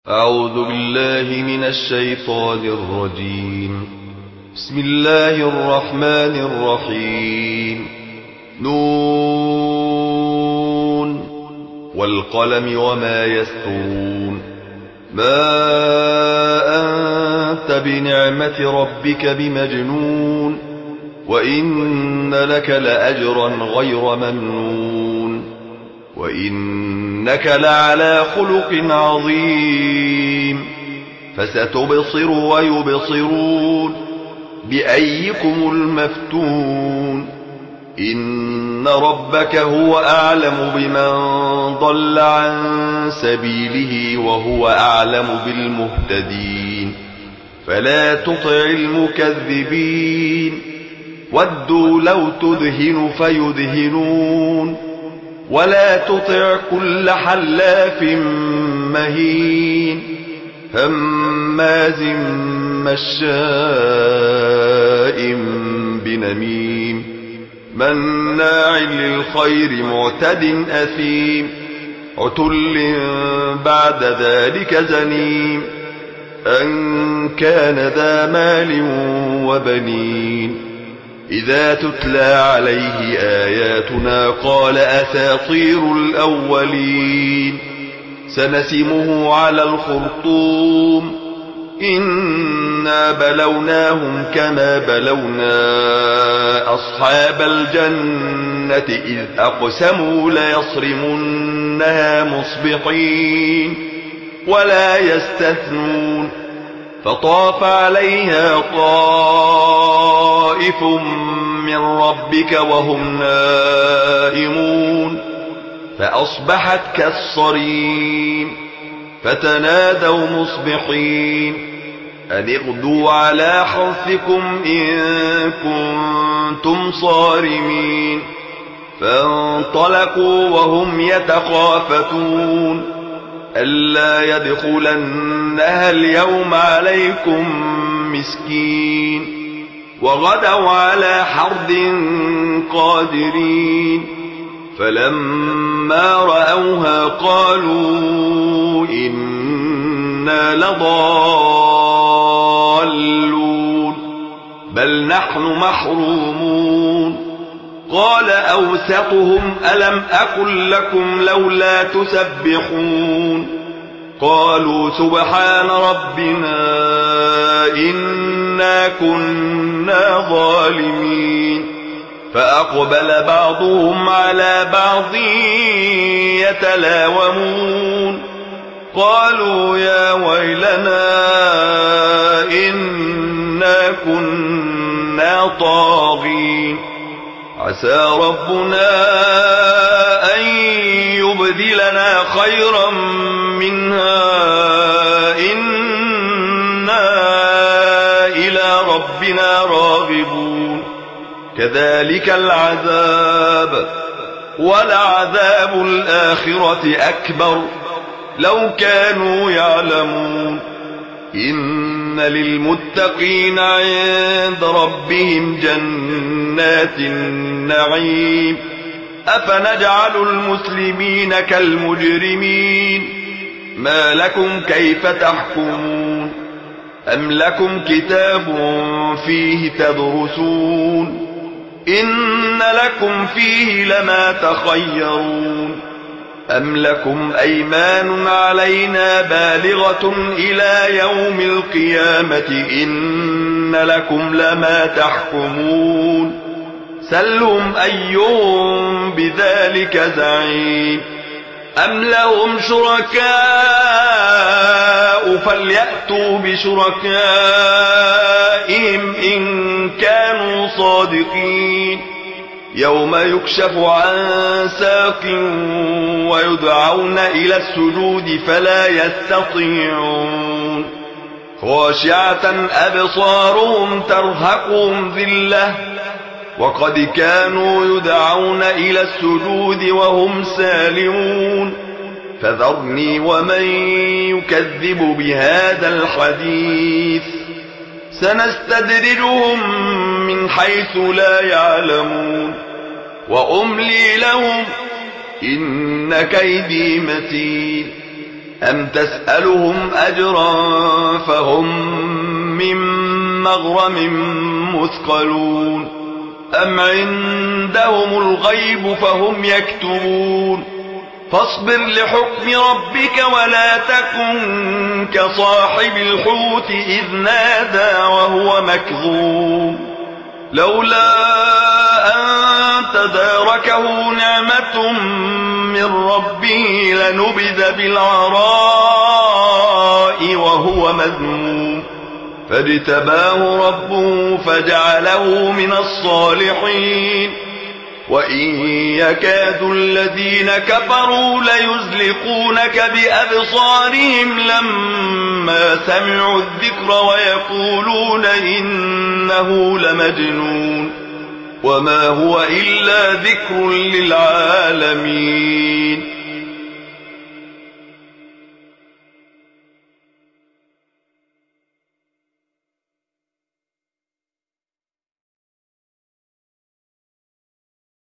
أعوذ بالله من الشيطان الرجيم. بسم الله الرحمن الرحيم. نون والقلم وما يسطرون. ما أنت بنعمة ربك بمجنون، وإن لك لأجرا غير ممنون، وإنك لعلى خلق عظيم. فستبصر ويبصرون بأيكم المفتون. إن ربك هو أعلم بمن ضل عن سبيله وهو أعلم بالمهتدين. فلا تطع المكذبين. ودوا لو تدهن فيدهنون. ولا تطع كل حلاف مهين هماز مشاء بنميم مناع للخير معتد أثيم عتل بعد ذلك زنيم أن كان ذا مال وبنين. إذا تتلى عليه آياتنا قال أساطير الأولين. سنسمه على الخرطوم. إنا بلوناهم كما بلونا أصحاب الجنة إذ أقسموا ليصرمنها مصبحين ولا يستثنون. فطاف عليها طائف من ربك وهم نائمون فأصبحت كالصريم. فتنادوا مصبحين أن اغدوا على حرثكم إن كنتم صارمين. فانطلقوا وهم يتخافتون ألا يدخلنها اليوم عليكم مسكين. وغدوا على حرد قادرين. فلما رأوها قالوا إنا لضالون بل نحن محرومون. قال أوسطهم ألم أقل لكم لولا تسبحون. قالوا سبحان ربنا إنا كنا ظالمين. فأقبل بعضهم على بعض يتلاومون قالوا يا ويلنا إنا كنا طاغين. عسى ربنا أن يبدلنا خيرا منها إنا إلى ربنا راغبون. كذلك العذاب ولعذاب الآخرة أكبر لو كانوا يعلمون. إن للمتقين عند ربهم جنات النعيم. أفنجعل المسلمين كالمجرمين. ما لكم كيف تحكمون. أم لكم كتاب فيه تدرسون إن لكم فيه لما تخيرون. أم لكم أيمان علينا بالغة إلى يوم القيامة إن لكم لما تحكمون. سلهم أيهم بذلك زعيم. أم لهم شركاء فليأتوا بشركائهم إن كانوا صادقين. يوم يكشف عن ساق ويدعون إلى السجود فلا يستطيعون. خاشعة أبصارهم ترهقهم ذلة وقد كانوا يدعون إلى السجود وهم سالمون. فذرني ومن يكذب بهذا الحديث سنستدرجهم من حيث لا يعلمون وأملي لهم إن كيدي متين أم تسألهم أجرا فهم من مغرم مثقلون أم عندهم الغيب فهم يكتبون فاصبر لحكم ربك ولا تكن كصاحب الحوت إذ نادى وهو مكظوم لولا أن تداركه نعمة من ربه لنبذ بالعراء وهو مذموم فاجتباه ربه فجعله من الصالحين وإن يكاد الذين كفروا ليزلقونك بأبصارهم لما سمعوا الذكر ويقولون إنه لمجنون وما هو إلا ذكر للعالمين